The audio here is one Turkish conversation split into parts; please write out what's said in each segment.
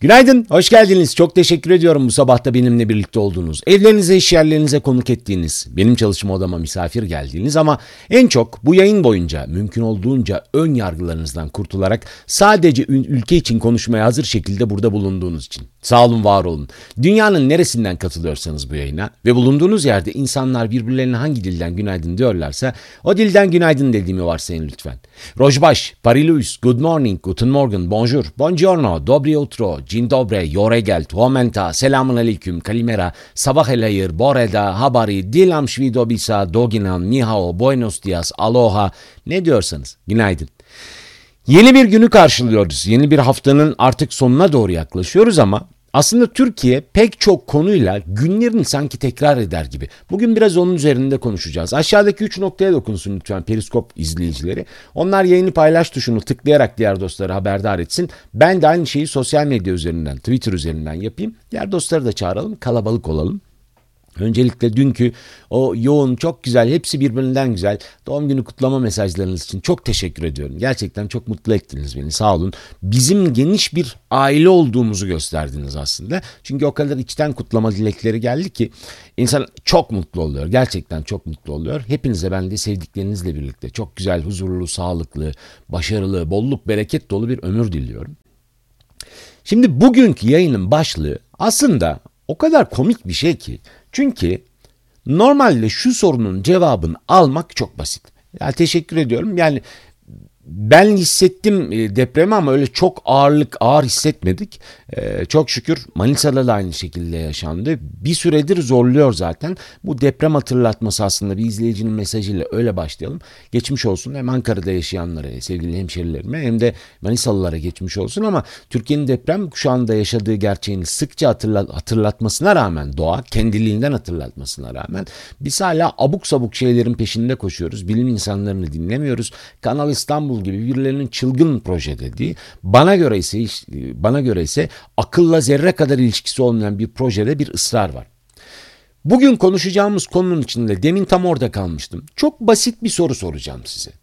Günaydın, hoş geldiniz. Çok teşekkür ediyorum bu sabah da benimle birlikte olduğunuz, evlerinize, iş yerlerinize konuk ettiğiniz, benim çalışma odama misafir geldiğiniz ama en çok bu yayın boyunca mümkün olduğunca ön yargılarınızdan kurtularak sadece ülke için konuşmaya hazır şekilde burada bulunduğunuz için. Sağ olun, var olun. Dünyanın neresinden katılıyorsanız bu yayına ve bulunduğunuz yerde insanlar birbirlerine hangi dilden günaydın diyorlarsa o dilden günaydın dediğimi varsayın lütfen. Rojbaş, Pariluis, Good morning, Guten Morgen, Bonjour, Buongiorno, Dobry utro, Dzień dobre, Yoregel, Tuomenta, Selamun aleyküm, Kalimera, Sabah el hayır, Boreda, Habari, Dilam Shvidobisa, Doginan, Nihao, Buenos dias, Aloha, ne diyorsanız günaydın. Yeni bir günü karşılıyoruz. Yeni bir haftanın artık sonuna doğru yaklaşıyoruz ama aslında Türkiye pek çok konuyla günlerini sanki tekrar eder gibi. Bugün biraz onun üzerinde konuşacağız. Aşağıdaki 3 noktaya dokunsun lütfen Periskop izleyicileri. Onlar yayını paylaş tuşunu tıklayarak diğer dostları haberdar etsin. Ben de aynı şeyi sosyal medya üzerinden, Twitter üzerinden yapayım. Diğer dostları da çağıralım, kalabalık olalım. Öncelikle dünkü o yoğun, çok güzel, hepsi birbirinden güzel doğum günü kutlama mesajlarınız için çok teşekkür ediyorum. Gerçekten çok mutlu ettiniz beni, sağ olun. Bizim geniş bir aile olduğumuzu gösterdiniz aslında. Çünkü o kadar içten kutlama dilekleri geldi ki insan çok mutlu oluyor. Gerçekten çok mutlu oluyor. Hepinize ben de sevdiklerinizle birlikte çok güzel, huzurlu, sağlıklı, başarılı, bolluk, bereket dolu bir ömür diliyorum. Şimdi bugünkü yayının başlığı aslında o kadar komik bir şey ki. Çünkü normalde şu sorunun cevabını almak çok basit. Ya teşekkür ediyorum. Yani ben hissettim depremi ama öyle çok ağır hissetmedik. Çok şükür Manisa'da da aynı şekilde yaşandı. Bir süredir zorluyor zaten. Bu deprem hatırlatması aslında bir izleyicinin mesajıyla öyle başlayalım. Geçmiş olsun hem Ankara'da yaşayanlara, sevgili hemşerilerime hem de Manisalılara geçmiş olsun ama Türkiye'nin deprem kuşağında yaşadığı gerçeğini sıkça hatırlatmasına rağmen, doğa kendiliğinden hatırlatmasına rağmen biz hala abuk sabuk şeylerin peşinde koşuyoruz. Bilim insanlarını dinlemiyoruz. Kanal İstanbul gibi birilerinin çılgın proje dediği, bana göre ise akılla zerre kadar ilişkisi olmayan bir projede bir ısrar var. Bugün konuşacağımız konunun içinde demin tam orada kalmıştım. Çok basit bir soru soracağım size.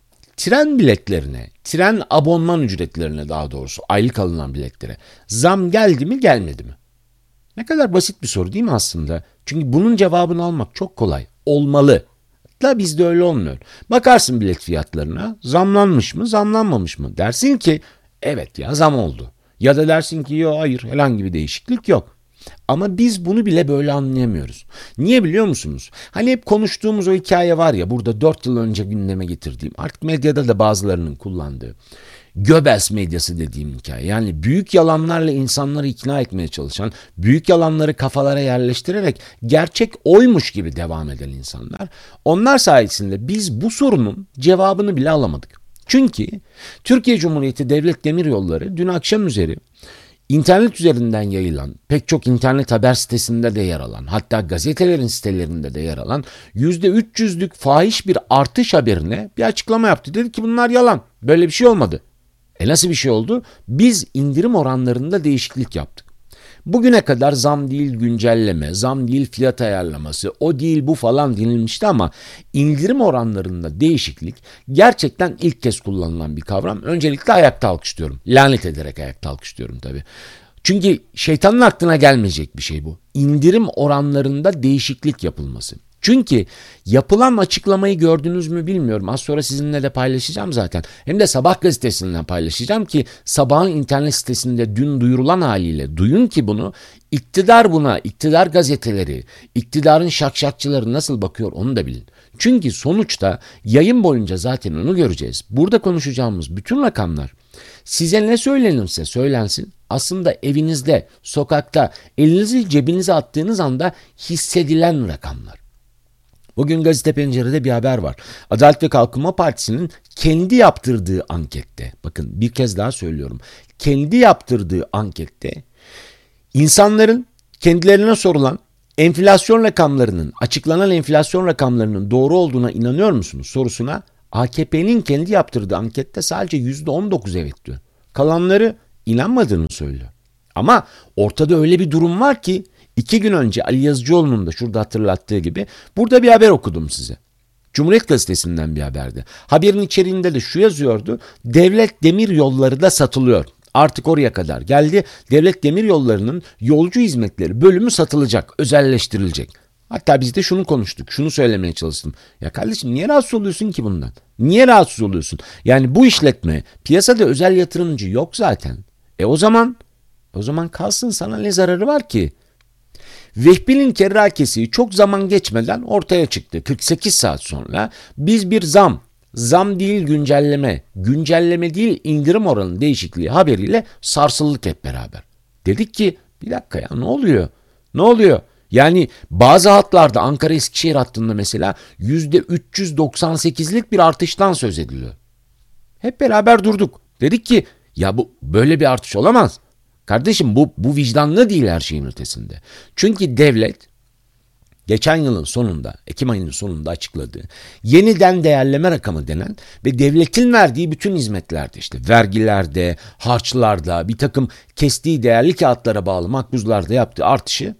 Tren biletlerine, tren abonman ücretlerine, daha doğrusu aylık alınan biletlere zam geldi mi, gelmedi mi? Ne kadar basit bir soru değil mi aslında? Çünkü bunun cevabını almak çok kolay. Olmalı. Da bizde öyle olmuyor. Bakarsın bilet fiyatlarına, zamlanmış mı, zamlanmamış mı? Dersin ki evet ya, zam oldu. Ya da dersin ki yok, hayır, herhangi bir değişiklik yok. Ama biz bunu bile böyle anlayamıyoruz. Niye biliyor musunuz? Hani hep konuştuğumuz o hikaye var ya, burada 4 yıl önce gündeme getirdiğim, artık medyada da bazılarının kullandığı Göbels medyası dediğim hikaye. Yani büyük yalanlarla insanları ikna etmeye çalışan, büyük yalanları kafalara yerleştirerek gerçek oymuş gibi devam eden insanlar. Onlar sayesinde biz bu sorunun cevabını bile alamadık. Çünkü Türkiye Cumhuriyeti Devlet Demiryolları dün akşam üzeri İnternet üzerinden yayılan, pek çok internet haber sitesinde de yer alan, hatta gazetelerin sitelerinde de yer alan %300'lük fahiş bir artış haberine bir açıklama yaptı. Dedi ki bunlar yalan, böyle bir şey olmadı. Nasıl bir şey oldu? Biz indirim oranlarında değişiklik yaptık. Bugüne kadar zam değil güncelleme, zam değil fiyat ayarlaması, o değil bu falan denilmişti ama indirim oranlarında değişiklik gerçekten ilk kez kullanılan bir kavram. Öncelikle ayakta alkışlıyorum. Lanet ederek ayakta alkışlıyorum tabii. Çünkü şeytanın aklına gelmeyecek bir şey bu. İndirim oranlarında değişiklik yapılması. Çünkü yapılan açıklamayı gördünüz mü bilmiyorum. Az sonra sizinle de paylaşacağım zaten. Hem de Sabah gazetesinden paylaşacağım ki Sabah'ın internet sitesinde dün duyurulan haliyle duyun ki bunu, iktidar buna, iktidar gazeteleri, iktidarın şakşakçıları nasıl bakıyor onu da bilin. Çünkü sonuçta yayın boyunca zaten onu göreceğiz. Burada konuşacağımız bütün rakamlar size ne söylenirse söylensin aslında evinizde, sokakta, elinizi cebinize attığınız anda hissedilen rakamlar. Bugün Gazete Pencere'de bir haber var. Adalet ve Kalkınma Partisi'nin kendi yaptırdığı ankette, bakın bir kez daha söylüyorum, kendi yaptırdığı ankette insanların kendilerine sorulan enflasyon rakamlarının, açıklanan enflasyon rakamlarının doğru olduğuna inanıyor musunuz sorusuna AKP'nin kendi yaptırdığı ankette sadece %19 evet diyor. Kalanları inanmadığını söylüyor. Ama ortada öyle bir durum var ki 2 gün önce Ali Yazıcıoğlu'nun da şurada hatırlattığı gibi burada bir haber okudum size. Cumhuriyet Gazetesi'nden bir haberdi. Haberin içeriğinde de şu yazıyordu. Devlet demir yolları da satılıyor. artık oraya kadar geldi. Devlet Demiryolları'nın yolcu hizmetleri bölümü satılacak, özelleştirilecek. Hatta biz de şunu konuştuk, şunu söylemeye çalıştım. Ya kardeşim niye rahatsız oluyorsun ki bundan? Niye rahatsız oluyorsun? Yani bu işletme, piyasada özel yatırımcı yok zaten. O zaman kalsın, sana ne zararı var ki? Vehbi'nin kerrakesi çok zaman geçmeden ortaya çıktı. 48 saat sonra biz bir zam değil güncelleme değil indirim oranı değişikliği haberiyle sarsıldık hep beraber. Dedik ki bir dakika ya, ne oluyor? Ne oluyor? Yani bazı hatlarda Ankara-Eskişehir hattında mesela %398'lik bir artıştan söz ediliyor. Hep beraber durduk. Dedik ki ya bu böyle bir artış olamaz. Kardeşim bu vicdanlı değil her şeyin ötesinde. Çünkü devlet geçen yılın sonunda, Ekim ayının sonunda açıkladığı yeniden değerleme rakamı denen ve devletin verdiği bütün hizmetlerde, işte vergilerde, harçlarda, bir takım kestiği değerli kağıtlara bağlı makbuzlarda yaptığı artışı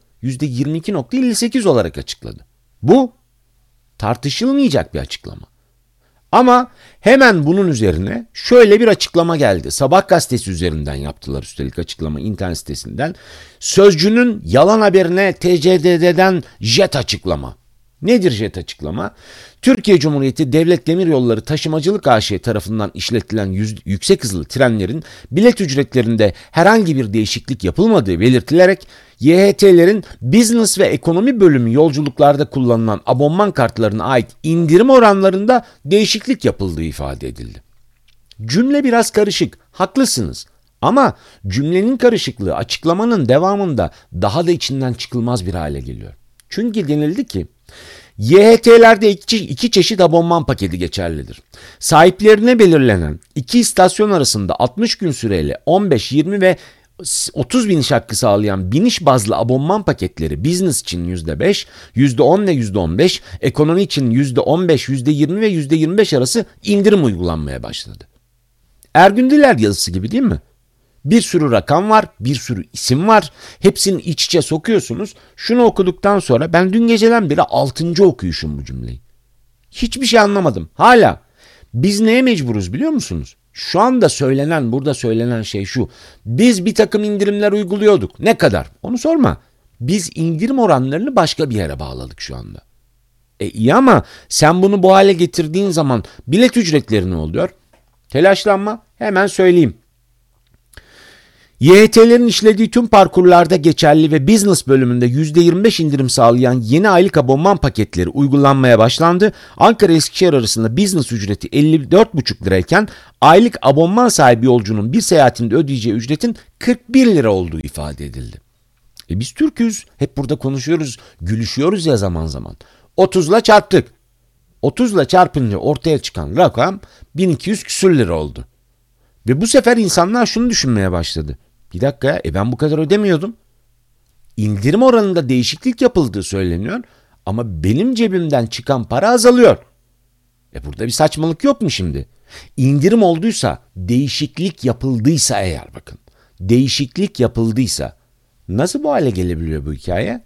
%22,58 olarak açıkladı. Bu tartışılmayacak bir açıklama. Ama hemen bunun üzerine şöyle bir açıklama geldi. Sabah gazetesi üzerinden yaptılar üstelik açıklama, internet sitesinden. Sözcü'nün yalan haberine TCDD'den jet açıklama. Nedir jet açıklama? Türkiye Cumhuriyeti Devlet Demiryolları Taşımacılık AŞ tarafından işletilen yüksek hızlı trenlerin bilet ücretlerinde herhangi bir değişiklik yapılmadığı belirtilerek YHT'lerin business ve ekonomi bölümü yolculuklarda kullanılan abonman kartlarına ait indirim oranlarında değişiklik yapıldığı ifade edildi. Cümle biraz karışık, haklısınız. Ama cümlenin karışıklığı açıklamanın devamında daha da içinden çıkılmaz bir hale geliyor. Çünkü denildi ki YHT'lerde iki çeşit abonman paketi geçerlidir. Sahiplerine belirlenen iki istasyon arasında 60 gün süreyle 15, 20 ve 30 biniş hakkı sağlayan biniş bazlı abonman paketleri business için %5, %10 ve %15, ekonomi için %15, %20 ve %25 arası indirim uygulanmaya başladı. Ergündüler yazısı gibi değil mi? Bir sürü rakam var, bir sürü isim var. Hepsini iç içe sokuyorsunuz. Şunu okuduktan sonra ben dün geceden beri 6. okuyuşum bu cümleyi. Hiçbir şey anlamadım. Hala. Biz neye mecburuz biliyor musunuz? Şu anda burada söylenen şey şu. Biz bir takım indirimler uyguluyorduk. Ne kadar? Onu sorma. Biz indirim oranlarını başka bir yere bağladık şu anda. İyi ama sen bunu bu hale getirdiğin zaman bilet ücretleri ne oluyor? Telaşlanma, hemen söyleyeyim. YHT'lerin işlediği tüm parkurlarda geçerli ve business bölümünde %25 indirim sağlayan yeni aylık abonman paketleri uygulanmaya başlandı. Ankara-Eskişehir arasında business ücreti 54,5 lirayken aylık abonman sahibi yolcunun bir seyahatinde ödeyeceği ücretin 41 lira olduğu ifade edildi. Biz Türk'üz, hep burada konuşuyoruz, gülüşüyoruz ya zaman zaman. 30'la çarptık. 30'la çarpınca ortaya çıkan rakam 1200 küsür lira oldu. Ve bu sefer insanlar şunu düşünmeye başladı. Bir dakika ya, ben bu kadar ödemiyordum. İndirim oranında değişiklik yapıldığı söyleniyor ama benim cebimden çıkan para azalıyor. Burada bir saçmalık yok mu şimdi? İndirim olduysa, değişiklik yapıldıysa eğer bakın. Değişiklik yapıldıysa nasıl bu hale gelebiliyor bu hikaye?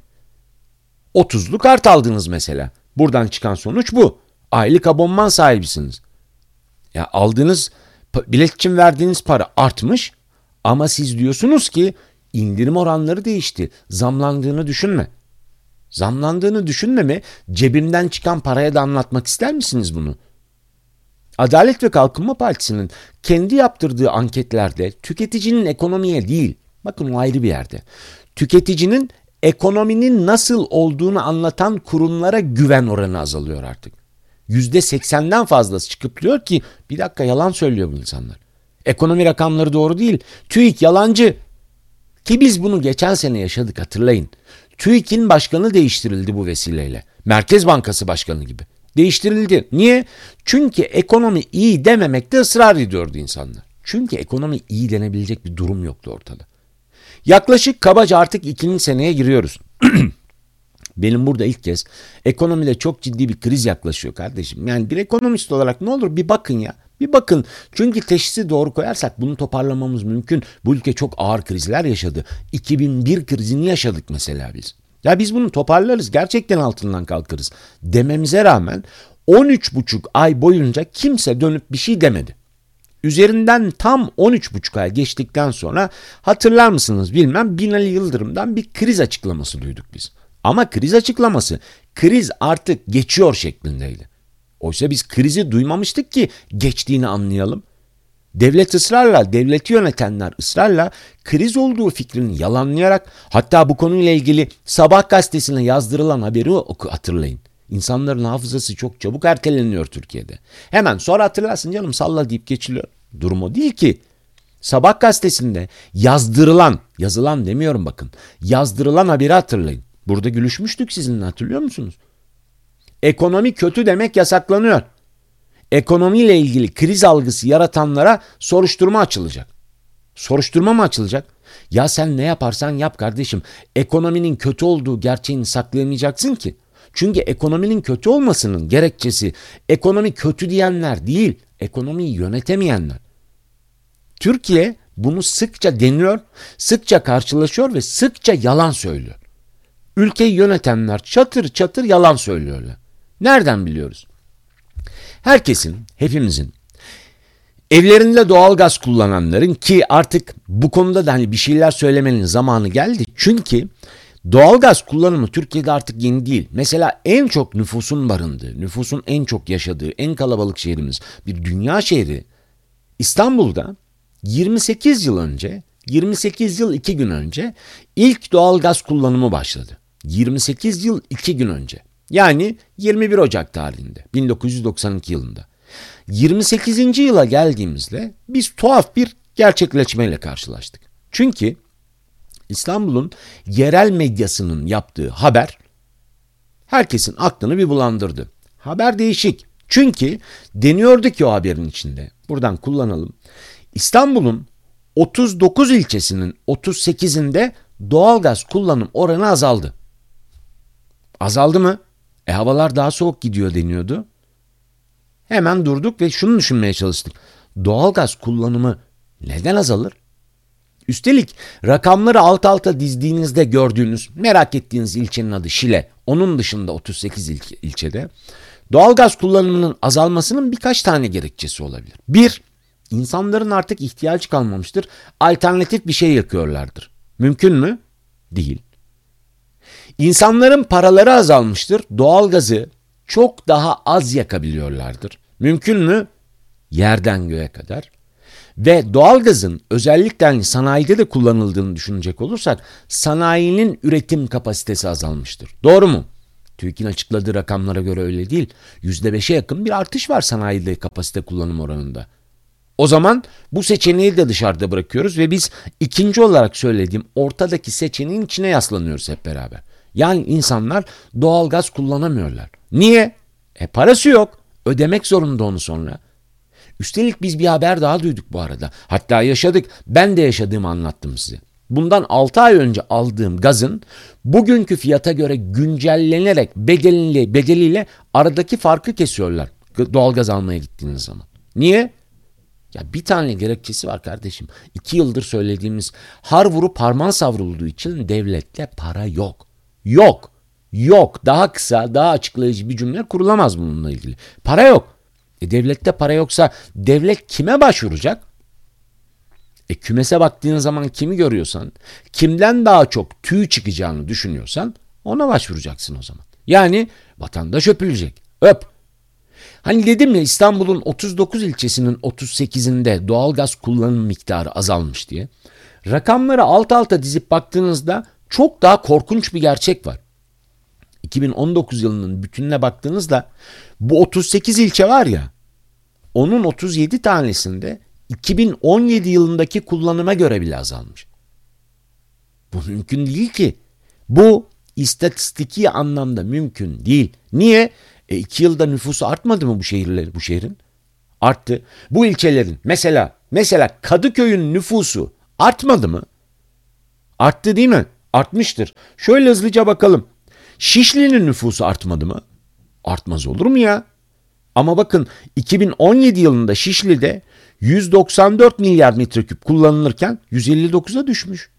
30'lu kart aldınız mesela. Buradan çıkan sonuç bu. Aylık abonman sahibisiniz. Ya aldığınız bilet için verdiğiniz para artmış ama siz diyorsunuz ki indirim oranları değişti. Zamlandığını düşünme. Zamlandığını düşünme mi? Cebimden çıkan paraya da anlatmak ister misiniz bunu? Adalet ve Kalkınma Partisi'nin kendi yaptırdığı anketlerde tüketicinin ekonomiye değil, bakın o ayrı bir yerde, tüketicinin ekonominin nasıl olduğunu anlatan kurumlara güven oranı azalıyor artık. %80'den fazlası çıkıp diyor ki bir dakika, yalan söylüyor bu insanlar. Ekonomi rakamları doğru değil. TÜİK yalancı. Ki biz bunu geçen sene yaşadık, hatırlayın. TÜİK'in başkanı değiştirildi bu vesileyle. Merkez Bankası Başkanı gibi. Değiştirildi. Niye? Çünkü ekonomi iyi dememekte ısrar ediyordu insanlar. Çünkü ekonomi iyi denebilecek bir durum yoktu ortada. Yaklaşık kabaca artık 2. seneye giriyoruz. Benim burada ilk kez ekonomide çok ciddi bir kriz yaklaşıyor kardeşim. Yani bir ekonomist olarak ne olur bir bakın ya. Bir bakın. Çünkü teşhisi doğru koyarsak bunu toparlamamız mümkün. Bu ülke çok ağır krizler yaşadı. 2001 krizini yaşadık mesela biz. Ya biz bunu toparlarız. Gerçekten altından kalkarız dememize rağmen 13,5 ay boyunca kimse dönüp bir şey demedi. Üzerinden tam 13,5 ay geçtikten sonra hatırlar mısınız bilmem Binali Yıldırım'dan bir kriz açıklaması duyduk biz. Ama kriz açıklaması kriz artık geçiyor şeklindeydi. Oysa biz krizi duymamıştık ki geçtiğini anlayalım. Devlet ısrarla, devleti yönetenler ısrarla kriz olduğu fikrini yalanlayarak, hatta bu konuyla ilgili Sabah gazetesine yazdırılan haberi hatırlayın. İnsanların hafızası çok çabuk erteleniyor Türkiye'de. Hemen sonra hatırlarsın canım salla deyip geçiliyor. Durum o değil ki. Sabah gazetesinde yazılan demiyorum bakın, yazdırılan haberi hatırlayın. Burada gülüşmüştük sizinle, hatırlıyor musunuz? Ekonomi kötü demek yasaklanıyor. Ekonomiyle ilgili kriz algısı yaratanlara soruşturma açılacak. Soruşturma mı açılacak? Ya sen ne yaparsan yap kardeşim. Ekonominin kötü olduğu gerçeğini saklayamayacaksın ki. Çünkü ekonominin kötü olmasının gerekçesi ekonomi kötü diyenler değil, ekonomiyi yönetemeyenler. Türkiye bunu sıkça deniyor, sıkça karşılaşıyor ve sıkça yalan söylüyor. Ülkeyi yönetenler çatır çatır yalan söylüyorlar. Nereden biliyoruz? Herkesin, hepimizin, evlerinde doğalgaz kullananların, ki artık bu konuda da hani bir şeyler söylemenin zamanı geldi. Çünkü doğalgaz kullanımı Türkiye'de artık yeni değil. Mesela en çok nüfusun barındığı, nüfusun en çok yaşadığı, en kalabalık şehrimiz, bir dünya şehri İstanbul'da 28 yıl önce, 28 yıl 2 gün önce ilk doğalgaz kullanımı başladı. 28 yıl 2 gün önce. Yani 21 Ocak tarihinde, 1992 yılında. 28. yıla geldiğimizde biz tuhaf bir gerçekleşmeyle karşılaştık. Çünkü İstanbul'un yerel medyasının yaptığı haber herkesin aklını bir bulandırdı. Haber değişik. Çünkü deniyordu ki o haberin içinde, buradan kullanalım, İstanbul'un 39 ilçesinin 38'inde doğalgaz kullanım oranı azaldı. Azaldı mı? Havalar daha soğuk gidiyor deniyordu. Hemen durduk ve şunu düşünmeye çalıştık. Doğalgaz kullanımı neden azalır? Üstelik rakamları alt alta dizdiğinizde gördüğünüz, merak ettiğiniz ilçenin adı Şile. Onun dışında 38 ilçede doğalgaz kullanımının azalmasının birkaç tane gerekçesi olabilir. Bir, insanların artık ihtiyacı kalmamıştır. Alternatif bir şey yakıyorlardır. Mümkün mü? Değil. İnsanların paraları azalmıştır. Doğalgazı çok daha az yakabiliyorlardır. Mümkün mü? Yerden göğe kadar. Ve doğalgazın özellikle sanayide de kullanıldığını düşünecek olursak sanayinin üretim kapasitesi azalmıştır. Doğru mu? TÜİK'in açıkladığı rakamlara göre öyle değil. %5'e yakın bir artış var sanayide kapasite kullanım oranında. O zaman bu seçeneği de dışarıda bırakıyoruz ve biz ikinci olarak söylediğim ortadaki seçeneğin içine yaslanıyoruz hep beraber. Yani insanlar doğalgaz kullanamıyorlar. Niye? Parası yok. Ödemek zorunda onu sonra. Üstelik biz bir haber daha duyduk bu arada. Hatta yaşadık. Ben de yaşadığımı anlattım size. Bundan 6 ay önce aldığım gazın bugünkü fiyata göre güncellenerek bedeliyle aradaki farkı kesiyorlar. Doğalgaz almaya gittiğiniz zaman. Niye? Ya bir tane gerekçesi var kardeşim. 2 yıldır söylediğimiz har vurup harman savrulduğu için devlette para yok. Yok. Yok. Daha kısa, daha açıklayıcı bir cümle kurulamaz bununla ilgili. Para yok. Devlette para yoksa devlet kime başvuracak? Kümese baktığın zaman kimi görüyorsan, kimden daha çok tüy çıkacağını düşünüyorsan ona başvuracaksın o zaman. Yani vatandaş öpülecek. Öp. Hani dedim ya İstanbul'un 39 ilçesinin 38'inde doğalgaz kullanım miktarı azalmış diye. Rakamları alt alta dizip baktığınızda çok daha korkunç bir gerçek var. 2019 yılının bütününe baktığınızda bu 38 ilçe var ya, onun 37 tanesinde 2017 yılındaki kullanıma göre bile azalmış. Bu mümkün değil ki. Bu istatistiki anlamda mümkün değil. Niye? 2 yılda nüfusu artmadı mı bu şehrin? Arttı. Bu ilçelerin mesela Kadıköy'ün nüfusu artmadı mı? Arttı değil mi? Artmıştır. Şöyle hızlıca bakalım. Şişli'nin nüfusu artmadı mı? Artmaz olur mu ya? Ama bakın 2017 yılında Şişli'de 194 milyar metreküp kullanılırken 159'a düşmüş.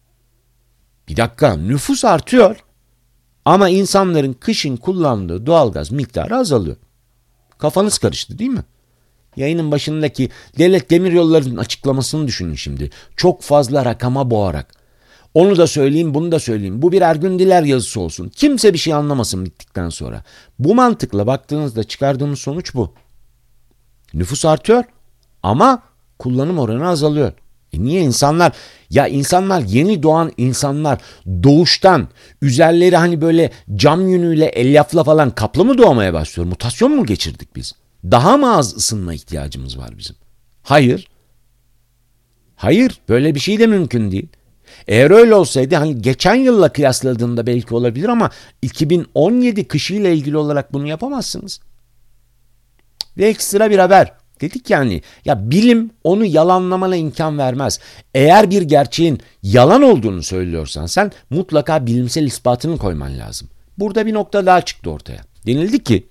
Bir dakika, nüfus artıyor ama insanların kışın kullandığı doğalgaz miktarı azalıyor. Kafanız karıştı değil mi? Yayının başındaki Devlet Demiryolları'nın açıklamasını düşünün şimdi. Çok fazla rakama boğarak. Onu da söyleyeyim, bunu da söyleyeyim. Bu bir Ergün Diler yazısı olsun. Kimse bir şey anlamasın bittikten sonra. Bu mantıkla baktığınızda çıkardığımız sonuç bu. Nüfus artıyor ama kullanım oranı azalıyor. Niye insanlar? Ya insanlar, yeni doğan insanlar doğuştan üzerleri hani böyle cam yünüyle, elyafla falan kaplı mı doğmaya başlıyor? Mutasyon mu geçirdik biz? Daha mı az ısınma ihtiyacımız var bizim? Hayır. Hayır, böyle bir şey de mümkün değil. Eğer öyle olsaydı hani geçen yılla kıyasladığında belki olabilir ama 2017 kışıyla ilgili olarak bunu yapamazsınız. Ve ekstra bir haber. Dedik yani ya bilim onu yalanlamana imkan vermez. Eğer bir gerçeğin yalan olduğunu söylüyorsan sen mutlaka bilimsel ispatını koyman lazım. Burada bir nokta daha çıktı ortaya. Denildi ki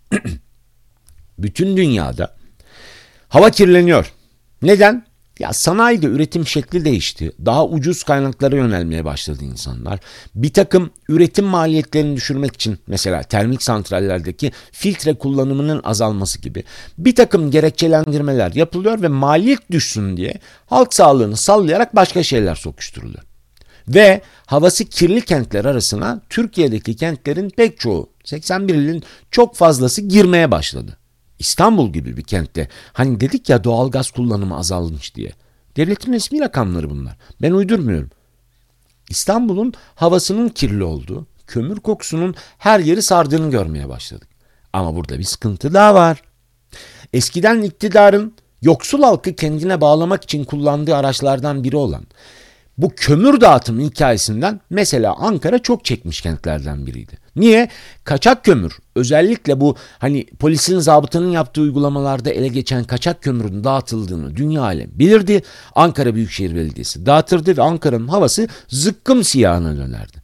bütün dünyada hava kirleniyor. Neden? Ya sanayide üretim şekli değişti. Daha ucuz kaynaklara yönelmeye başladı insanlar. Bir takım üretim maliyetlerini düşürmek için mesela termik santrallerdeki filtre kullanımının azalması gibi bir takım gerekçelendirmeler yapılıyor ve maliyet düşsün diye halk sağlığını sallayarak başka şeyler sokuşturuluyor. Ve havası kirli kentler arasına Türkiye'deki kentlerin pek çoğu 81 ilin çok fazlası girmeye başladı. İstanbul gibi bir kentte hani dedik ya doğalgaz kullanımı azalmış diye. Devletin resmi rakamları bunlar. Ben uydurmuyorum. İstanbul'un havasının kirli olduğu, kömür kokusunun her yeri sardığını görmeye başladık. Ama burada bir sıkıntı daha var. Eskiden iktidarın yoksul halkı kendine bağlamak için kullandığı araçlardan biri olan bu kömür dağıtımı hikayesinden mesela Ankara çok çekmiş kentlerden biriydi. Niye? Kaçak kömür, özellikle bu hani polisin, zabıtanın yaptığı uygulamalarda ele geçen kaçak kömürün dağıtıldığını dünya alem bilirdi. Ankara Büyükşehir Belediyesi dağıtırdı ve Ankara'nın havası zıkkım siyahına dönerdi.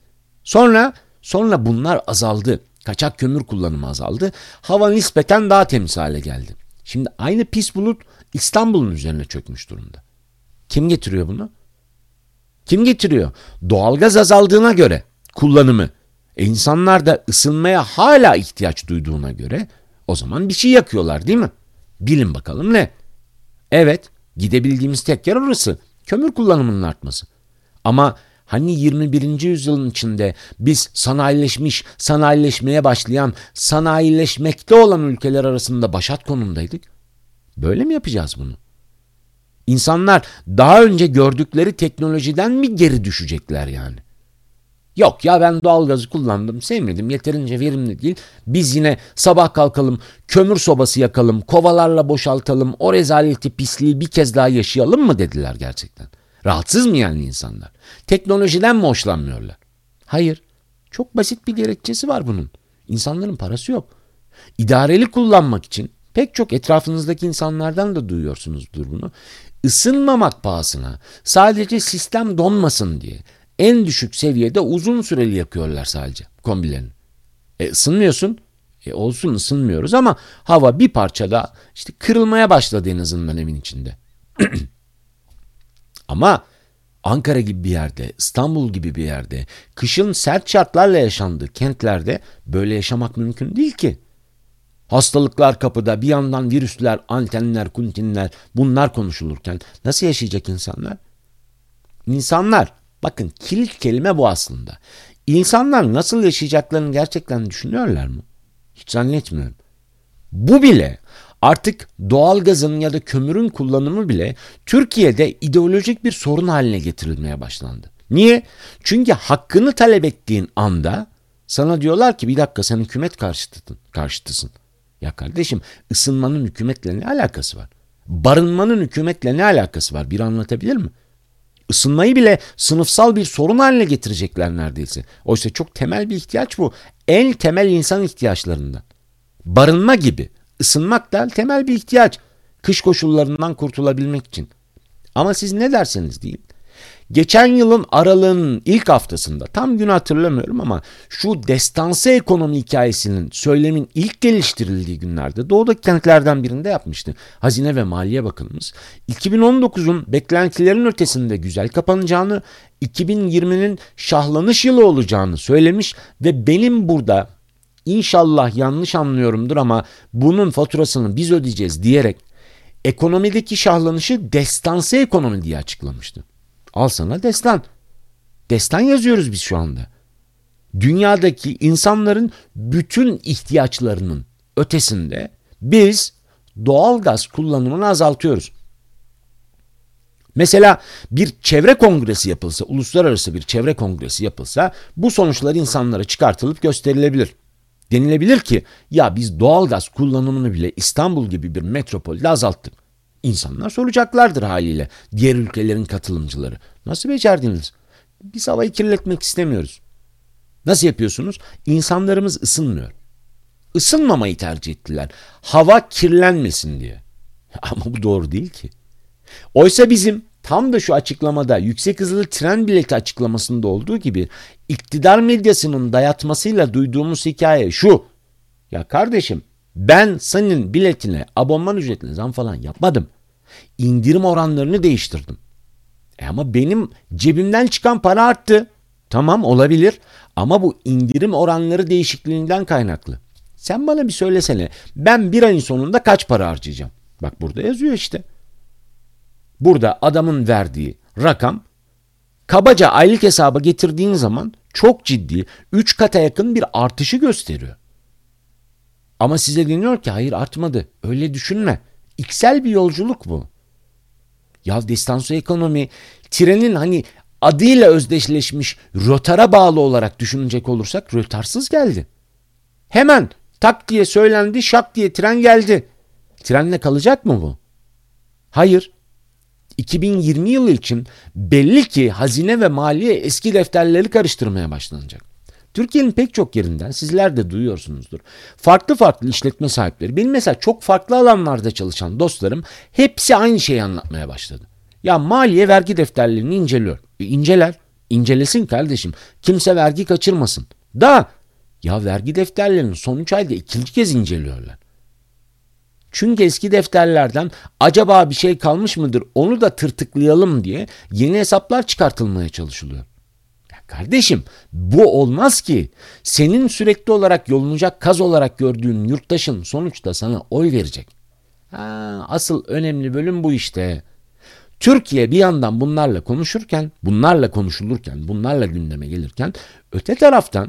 Sonra bunlar azaldı. Kaçak kömür kullanımı azaldı. Hava nispeten daha temiz hale geldi. Şimdi aynı pis bulut İstanbul'un üzerine çökmüş durumda. Kim getiriyor bunu? Kim getiriyor? Doğalgaz azaldığına göre kullanımı. İnsanlar da ısınmaya hala ihtiyaç duyduğuna göre o zaman bir şey yakıyorlar değil mi? Bilin bakalım ne? Evet, gidebildiğimiz tek yer orası. Kömür kullanımının artması. Ama hani 21. yüzyılın içinde biz sanayileşmeye başlayan, sanayileşmekte olan ülkeler arasında başat konumdaydık. Böyle mi yapacağız bunu? İnsanlar daha önce gördükleri teknolojiden mi geri düşecekler yani? Yok ya ben doğalgazı kullandım, sevmedim, yeterince verimli değil. Biz yine sabah kalkalım, kömür sobası yakalım, kovalarla boşaltalım, o rezaleti pisliği bir kez daha yaşayalım mı dediler gerçekten. Rahatsız mı yani insanlar? Teknolojiden mi hoşlanmıyorlar? Hayır. Çok basit bir gerekçesi var bunun. İnsanların parası yok. İdareli kullanmak için pek çok etrafınızdaki insanlardan da duyuyorsunuzdur bunu. Isınmamak pahasına sadece sistem donmasın diye en düşük seviyede uzun süreli yakıyorlar sadece kombilerini. Isınmıyorsun. Olsun ısınmıyoruz ama hava bir parça daha işte kırılmaya başladı en azından evin içinde. Ama Ankara gibi bir yerde, İstanbul gibi bir yerde, kışın sert şartlarla yaşandığı kentlerde böyle yaşamak mümkün değil ki. Hastalıklar kapıda, bir yandan virüsler, antenler, kuntinler bunlar konuşulurken nasıl yaşayacak insanlar? İnsanlar, bakın kilit kelime bu aslında. İnsanlar nasıl yaşayacaklarını gerçekten düşünüyorlar mı? Hiç zannetmiyorum. Bu bile artık doğalgazın ya da kömürün kullanımı bile Türkiye'de ideolojik bir sorun haline getirilmeye başlandı. Niye? Çünkü hakkını talep ettiğin anda sana diyorlar ki bir dakika sen hükümet karşıtısın. Ya kardeşim ısınmanın hükümetle ne alakası var? Barınmanın hükümetle ne alakası var? Biri anlatabilir mi? Isınmayı bile sınıfsal bir sorun haline getirecekler neredeyse. Oysa çok temel bir ihtiyaç bu. En temel insan ihtiyaçlarından. Barınma gibi. Isınmak da temel bir ihtiyaç. Kış koşullarından kurtulabilmek için. Ama siz ne derseniz deyin. Geçen yılın aralığının ilk haftasında tam günü hatırlamıyorum ama şu destansı ekonomi hikayesinin söylemin ilk geliştirildiği günlerde doğudaki kentlerden birinde yapmıştı. Hazine ve Maliye Bakanımız 2019'un beklentilerin ötesinde güzel kapanacağını, 2020'nin şahlanış yılı olacağını söylemiş ve benim burada İnşallah yanlış anlıyorumdur ama bunun faturasını biz ödeyeceğiz diyerek ekonomideki şahlanışı destansı ekonomi diye açıklamıştı. Al sana destan. Destan yazıyoruz biz şu anda. Dünyadaki insanların bütün ihtiyaçlarının ötesinde biz doğal gaz kullanımını azaltıyoruz. Mesela bir çevre kongresi yapılsa, uluslararası bir çevre kongresi yapılsa bu sonuçlar insanlara çıkartılıp gösterilebilir. Denilebilir ki ya biz doğalgaz kullanımını bile İstanbul gibi bir metropolde azalttık. İnsanlar soracaklardır haliyle diğer ülkelerin katılımcıları. Nasıl becerdiniz? Biz havayı kirletmek istemiyoruz. Nasıl yapıyorsunuz? İnsanlarımız ısınmıyor. Isınmamayı tercih ettiler. Hava kirlenmesin diye. Ama bu doğru değil ki. Oysa bizim tam da şu açıklamada yüksek hızlı tren bileti açıklamasında olduğu gibi iktidar medyasının dayatmasıyla duyduğumuz hikaye şu. Ya kardeşim ben senin biletine abonman ücretine zam falan yapmadım. İndirim oranlarını değiştirdim. Ama benim cebimden çıkan para arttı. Tamam olabilir ama bu indirim oranları değişikliğinden kaynaklı. Sen bana bir söylesene ben bir ayın sonunda kaç para harcayacağım? Bak burada yazıyor işte. Burada adamın verdiği rakam kabaca aylık hesaba getirdiğin zaman çok ciddi 3 kata yakın bir artışı gösteriyor. Ama size deniyor ki hayır artmadı. Öyle düşünme. İksel bir yolculuk bu. Ya destansı ekonomi trenin hani adıyla özdeşleşmiş rötara bağlı olarak düşünecek olursak rötarsız geldi. Hemen tak diye söylendi şak diye tren geldi. Trenle kalacak mı bu? Hayır. 2020 yılı için belli ki hazine ve maliye eski defterleri karıştırmaya başlanacak. Türkiye'nin pek çok yerinden sizler de duyuyorsunuzdur. Farklı farklı işletme sahipleri, benim mesela çok farklı alanlarda çalışan dostlarım hepsi aynı şeyi anlatmaya başladı. Ya maliye vergi defterlerini inceliyor. İnceler. İncelesin kardeşim. Kimse vergi kaçırmasın. Ya vergi defterlerini son 3 ayda 2. kez inceliyorlar. Çünkü eski defterlerden acaba bir şey kalmış mıdır onu da tırtıklayalım diye yeni hesaplar çıkartılmaya çalışılıyor. Ya kardeşim bu olmaz ki. Senin sürekli olarak yolunacak kaz olarak gördüğün yurttaşın sonuçta sana oy verecek. Asıl önemli bölüm bu işte. Türkiye bir yandan bunlarla konuşurken, bunlarla gündeme gelirken öte taraftan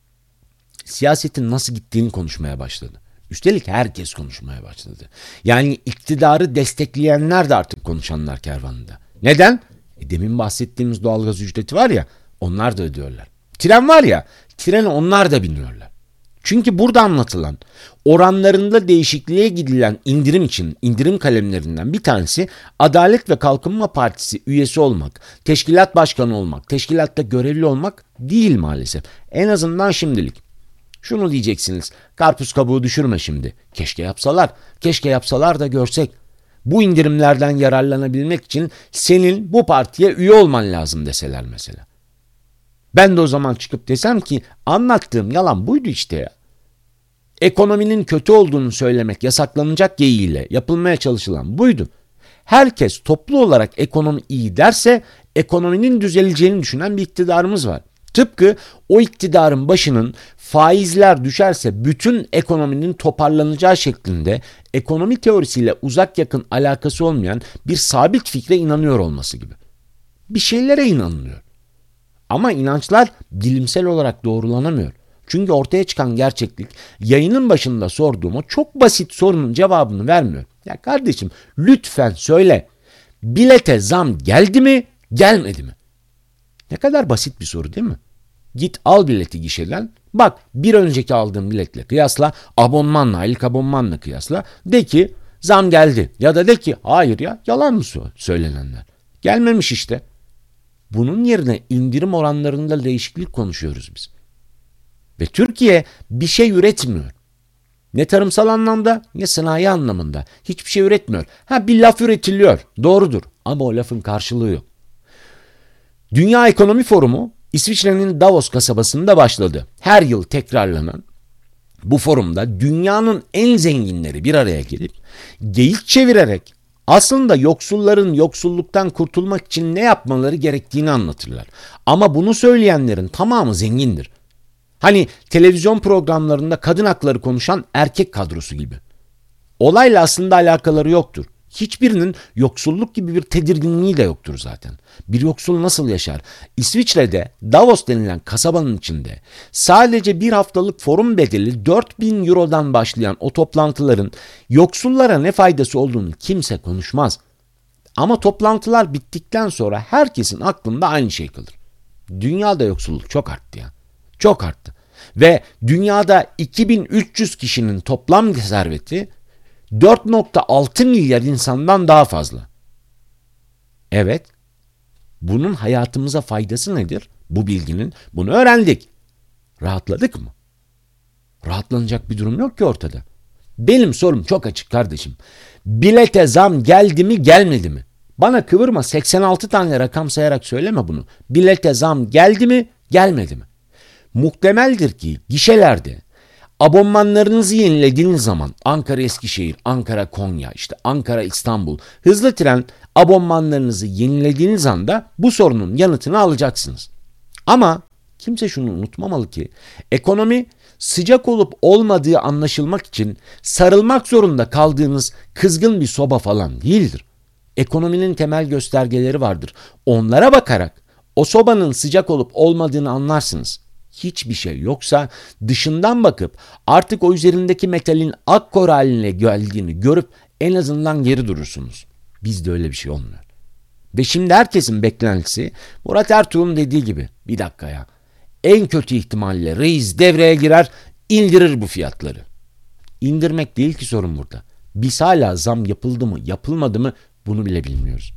siyasetin nasıl gittiğini konuşmaya başladı. Üstelik herkes konuşmaya başladı. Yani iktidarı destekleyenler de artık konuşanlar kervanında. Neden? Demin bahsettiğimiz doğalgaz ücreti var ya, onlar da ödüyorlar. Tren var ya, trene onlar da biniyorlar. Çünkü burada anlatılan oranlarında değişikliğe gidilen indirim için indirim kalemlerinden bir tanesi Adalet ve Kalkınma Partisi üyesi olmak, teşkilat başkanı olmak, teşkilatta görevli olmak değil maalesef. En azından şimdilik. Şunu diyeceksiniz, karpuz kabuğu düşürme şimdi. Keşke yapsalar da görsek. Bu indirimlerden yararlanabilmek için senin bu partiye üye olman lazım deseler mesela. Ben de o zaman çıkıp desem ki anlattığım yalan buydu işte ya. Ekonominin kötü olduğunu söylemek yasaklanacak geyiğiyle yapılmaya çalışılan buydu. Herkes toplu olarak ekonomi iyi derse ekonominin düzeleceğini düşünen bir iktidarımız var. Tıpkı o iktidarın başının faizler düşerse bütün ekonominin toparlanacağı şeklinde ekonomi teorisiyle uzak yakın alakası olmayan bir sabit fikre inanıyor olması gibi. Bir şeylere inanılıyor. Ama inançlar bilimsel olarak doğrulanamıyor. Çünkü ortaya çıkan gerçeklik yayının başında sorduğum o çok basit sorunun cevabını vermiyor. Ya kardeşim lütfen söyle. Bilete zam geldi mi, gelmedi mi? Ne kadar basit bir soru değil mi? Git al bileti gişeden, bak bir önceki aldığın biletle kıyasla, aylık abonmanla kıyasla, de ki zam geldi ya da de ki hayır ya yalan mı söylenenler? Gelmemiş işte. Bunun yerine indirim oranlarında değişiklik konuşuyoruz biz. Ve Türkiye bir şey üretmiyor. Ne tarımsal anlamda ne sanayi anlamında. Hiçbir şey üretmiyor. Bir laf üretiliyor. Doğrudur. Ama o lafın karşılığı yok. Dünya Ekonomi Forumu İsviçre'nin Davos kasabasında başladı. Her yıl tekrarlanan bu forumda dünyanın en zenginleri bir araya gelip geyik çevirerek aslında yoksulların yoksulluktan kurtulmak için ne yapmaları gerektiğini anlatırlar. Ama bunu söyleyenlerin tamamı zengindir. Hani televizyon programlarında kadın hakları konuşan erkek kadrosu gibi. Olayla aslında alakaları yoktur. Hiçbirinin yoksulluk gibi bir tedirginliği de yoktur zaten. Bir yoksul nasıl yaşar? İsviçre'de Davos denilen kasabanın içinde sadece bir haftalık forum bedeli 4.000 Euro'dan başlayan o toplantıların yoksullara ne faydası olduğunu kimse konuşmaz. Ama toplantılar bittikten sonra herkesin aklında aynı şey kalır. Dünyada yoksulluk çok arttı ya. Çok arttı. Ve dünyada 2300 kişinin toplam serveti 4.6 milyar insandan daha fazla. Evet, bunun hayatımıza faydası nedir? Bu bilginin, bunu öğrendik. Rahatladık mı? Rahatlanacak bir durum yok ki ortada. Benim sorum çok açık kardeşim. Bilete zam geldi mi gelmedi mi? Bana kıvırma, 86 tane rakam sayarak söyleme bunu. Bilete zam geldi mi gelmedi mi? Muhtemeldir ki gişelerde abonmanlarınızı yenilediğiniz zaman Ankara Eskişehir, Ankara Konya, işte Ankara İstanbul hızlı tren abonmanlarınızı yenilediğiniz anda bu sorunun yanıtını alacaksınız. Ama kimse şunu unutmamalı ki ekonomi sıcak olup olmadığı anlaşılmak için sarılmak zorunda kaldığınız kızgın bir soba falan değildir. Ekonominin temel göstergeleri vardır. Onlara bakarak o sobanın sıcak olup olmadığını anlarsınız. Hiçbir şey yoksa dışından bakıp artık o üzerindeki metalin akkor haline geldiğini görüp en azından geri durursunuz. Bizde öyle bir şey olmuyor. Ve şimdi herkesin beklentisi Murat Ertuğrul'un dediği gibi, bir dakika ya, en kötü ihtimalle reis devreye girer, indirir bu fiyatları. İndirmek değil ki sorun burada. Biz hala zam yapıldı mı yapılmadı mı bunu bile bilmiyoruz.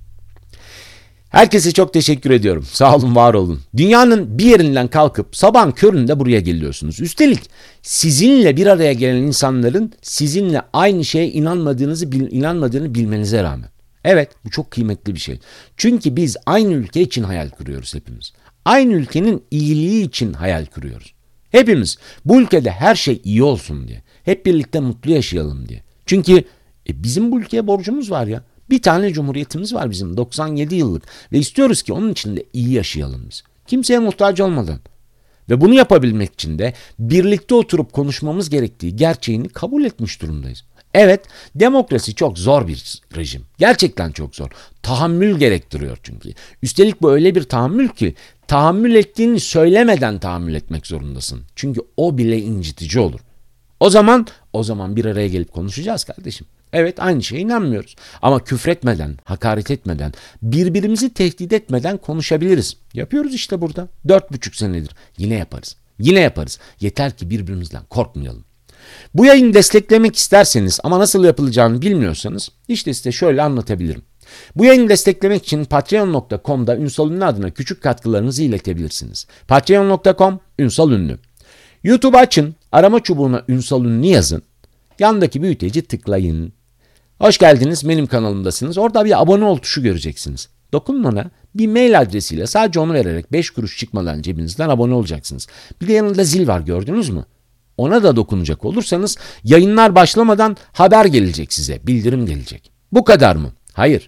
Herkese çok teşekkür ediyorum. Sağ olun, var olun. Dünyanın bir yerinden kalkıp sabahın köründe buraya geliyorsunuz. Üstelik sizinle bir araya gelen insanların sizinle aynı şeye inanmadığını bilmenize rağmen. Evet, bu çok kıymetli bir şey. Çünkü biz aynı ülke için hayal kuruyoruz hepimiz. Aynı ülkenin iyiliği için hayal kuruyoruz. Hepimiz bu ülkede her şey iyi olsun diye. Hep birlikte mutlu yaşayalım diye. Çünkü bizim bu ülkeye borcumuz var ya. Bir tane cumhuriyetimiz var bizim 97 yıllık ve istiyoruz ki onun içinde iyi yaşayalım biz. Kimseye muhtaç olmadan. Ve bunu yapabilmek için de birlikte oturup konuşmamız gerektiği gerçeğini kabul etmiş durumdayız. Evet, demokrasi çok zor bir rejim. Gerçekten çok zor. Tahammül gerektiriyor çünkü. Üstelik bu öyle bir tahammül ki tahammül ettiğini söylemeden tahammül etmek zorundasın. Çünkü o bile incitici olur. O zaman bir araya gelip konuşacağız kardeşim. Evet, aynı şeye inanmıyoruz. Ama küfretmeden, hakaret etmeden, birbirimizi tehdit etmeden konuşabiliriz. Yapıyoruz işte burada. 4,5 senedir. Yine yaparız. Yine yaparız. Yeter ki birbirimizden korkmayalım. Bu yayını desteklemek isterseniz ama nasıl yapılacağını bilmiyorsanız işte size şöyle anlatabilirim. Bu yayını desteklemek için patreon.com'da Ünsal Ünlü adına küçük katkılarınızı iletebilirsiniz. Patreon.com Ünsal Ünlü. YouTube açın, arama çubuğuna Ünsal Ünlü yazın. Yandaki büyüteci tıklayın. Hoş geldiniz, benim kanalımdasınız. Orada bir abone ol tuşu göreceksiniz. Dokunun ona, bir mail adresiyle sadece onu vererek 5 kuruş çıkmadan cebinizden abone olacaksınız. Bir de yanında zil var, gördünüz mü? Ona da dokunacak olursanız yayınlar başlamadan haber gelecek size, bildirim gelecek. Bu kadar mı? Hayır.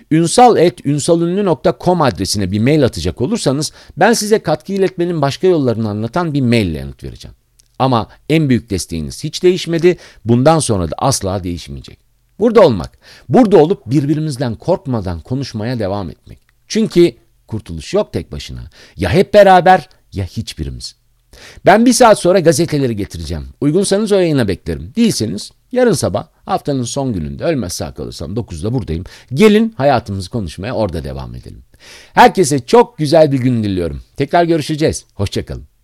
ünsal@ünsalünlü.com adresine bir mail atacak olursanız ben size katkı iletmenin başka yollarını anlatan bir maille yanıt vereceğim. Ama en büyük desteğiniz hiç değişmedi, bundan sonra da asla değişmeyecek. Burada olmak, burada olup birbirimizden korkmadan konuşmaya devam etmek. Çünkü kurtuluş yok tek başına. Ya hep beraber ya hiçbirimiz. Ben bir saat sonra gazeteleri getireceğim. Uygunsanız o yayına beklerim. Değilseniz yarın sabah haftanın son gününde ölmez sağ kalırsam 9'da buradayım. Gelin hayatımızı konuşmaya orada devam edelim. Herkese çok güzel bir gün diliyorum. Tekrar görüşeceğiz. Hoşça kalın.